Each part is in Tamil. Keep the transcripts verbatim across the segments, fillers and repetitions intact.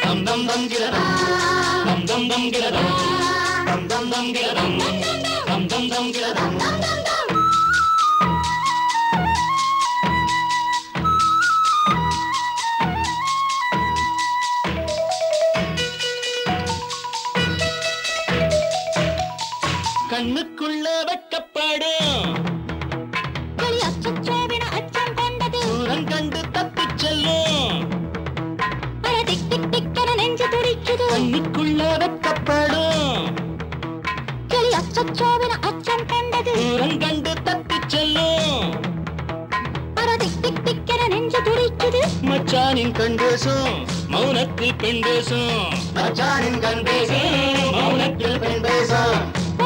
dum dum dum get dum dum dum dum get dum dum dum dum get dum dum dum dum get dum dum dum dum கண்ணுக்குள்ள வெட்டப்படும் கிளி அச்சச்சோவின அச்சம் கொண்டது தூரம் கண்டு தப்பிச் செல்லும் அட டிக் டிக் டிக்கென நெஞ்சு துடிக்குது கண்ணுக்குள்ள வெட்டப்படும் கிளி அச்சச்சோவின அச்சம் கொண்டது தூரம் கண்டு தப்பிச் செல்லும் அட டிக் டிக் டிக்கென நெஞ்சு துடிக்குது மச்சானின் கண் பேசும் மௌனத்தில் பெண் பேசும் மச்சானின் கண் பேசும் மௌனத்தில் பெண் பேசும்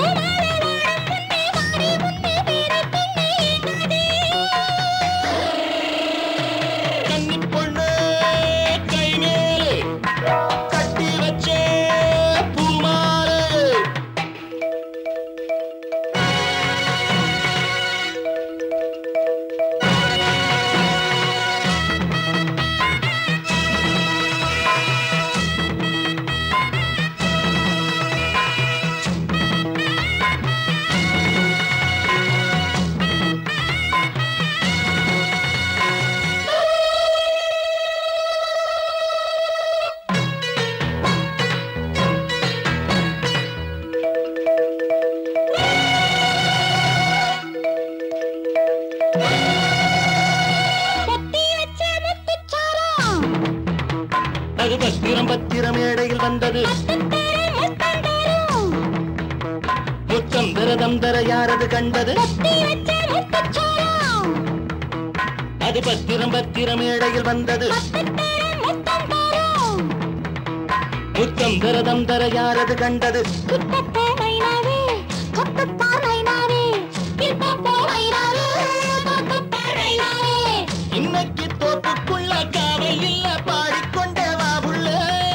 அது பத்திரம் பத்திரம் மேடையில் வந்தது முத்தம் தரதம் தர யாரது கண்டது அது பத்திரம் பத்திரம் மேடையில் வந்தது முத்தம் தரதம் தர யாரது கண்டது இன்னைக்கு தோப்புக்குள்ள காவல் இல்ல பாடிக்கொண்டே வா புள்ள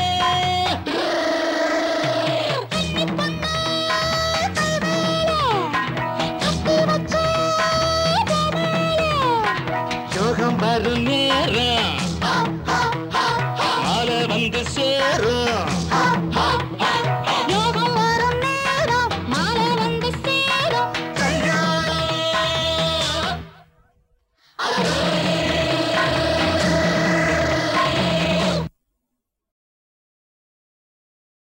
யோகம் வரும் நேரம் மாலை வந்து சேரும்